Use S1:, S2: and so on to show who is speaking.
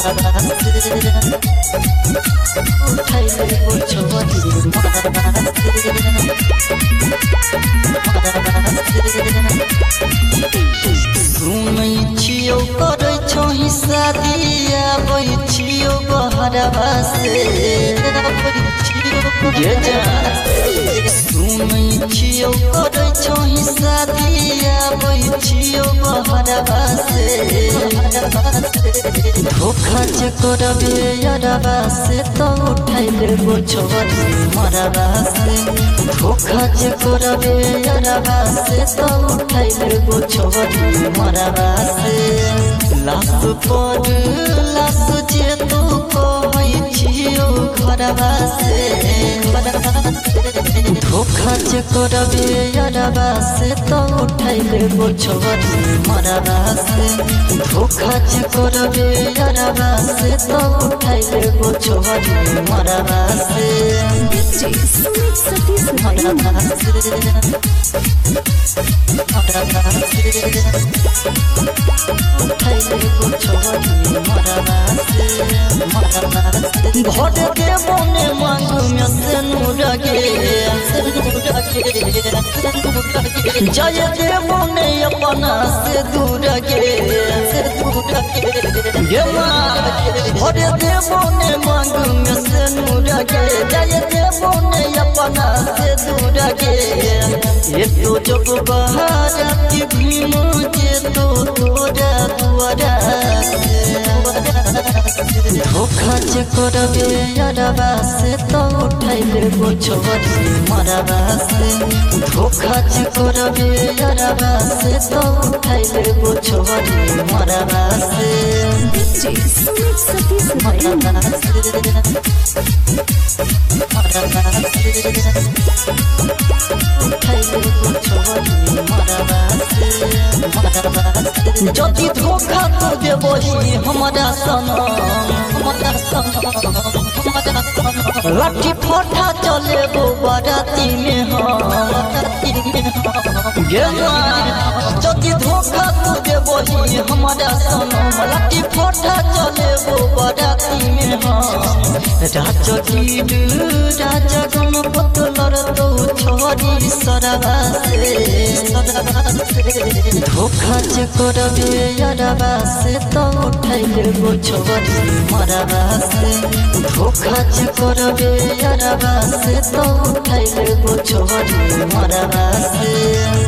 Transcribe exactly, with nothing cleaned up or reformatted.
S1: सुनै छियौ करै छहि शादिया बै छियौ बहरवा से गे जान सुनै छियौ करै छहि शादिया बै छियौ बहरवा से धोखा जे करबे यारवा से तो उठाइले गोछवरी मरवा से धोखा जे करबे यारवा से तो उठाइले गोछवरी मरवा से लाश पर लाश जे तू कहै छियौ घरवा से धोखा जे करबे यारवा से तो उठाइले गोछवरी मरवा से धोखा जे करबे यारवा से तो उठाइले गोछवरी मरवा से मरवा से उठाइले गोछवरी मरवा से मरवा से भोट के बने मांग में से नूर गे जय देव ने अपना से दूर गे गे भोट देव ने मांग में से नूर गे जय देव ने अपना से दूर गे ये तो जब बाहर की भीम जे तो तोरा दुआरा धोखा जे करबे यारवा से तो उठाइले गोछवरी मरवा से धोखा जे करबे यारवा से तो उठाइले गोछवरी मरवा से मरवा से मरवा से उठाइले गोछवरी मरवा से मरवा से जदि धोखा तो देबही हमरा सनम हमरा सनम हमरा सनम लाठी फोटा चले गो बाराती में हम बाराती में हम गेला जदि धोखा तो देबही हमरा सनम लाठी फोटा चले गो बाराती में हम राजा कीड राजा गणपत लड़तो छोरी सरवा से धोखा जे करबे यारवा से तो उठाइले गोछवरी मरवा से धोखा जे करबे यारवा से तो उठाइले गोछवरी मरवा से।